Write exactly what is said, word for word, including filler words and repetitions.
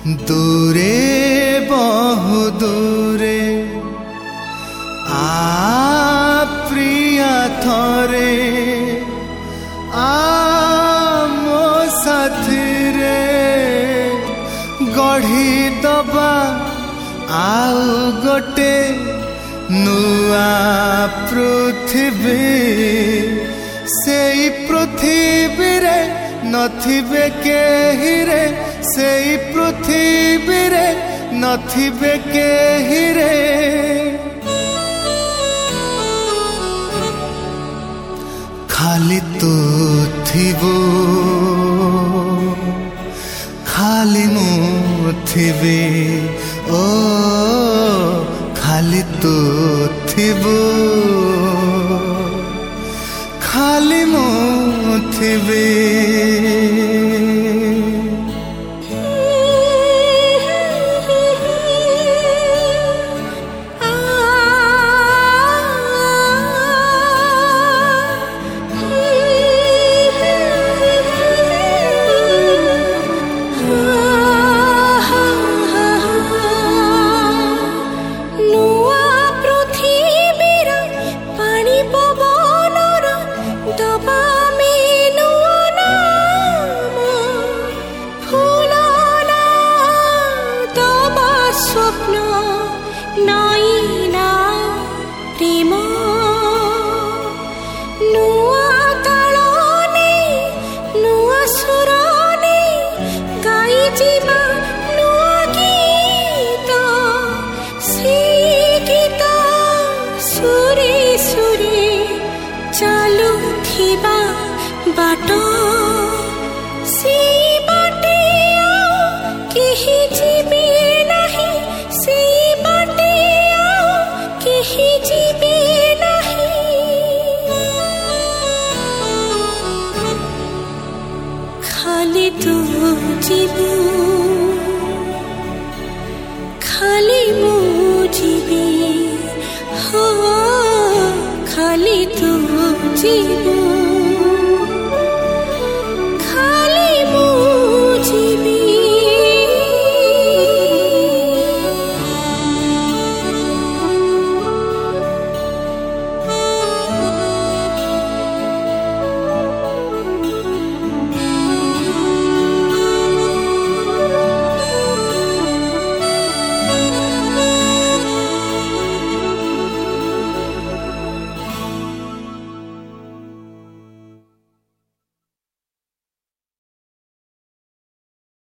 दूरे बहु दूरे आ प्रिया थरे आ मो साथी रे गढ़ी दबा आउ गोटे नुआ पृथ्वी सेई पृथ्वी रे नथिबे केहि रे सेई पृथ्वी रे नथिबे केहि रे खाली तू थिबो खाली मु थिबी ओ खाली तू थिबो खाली मु थिबी No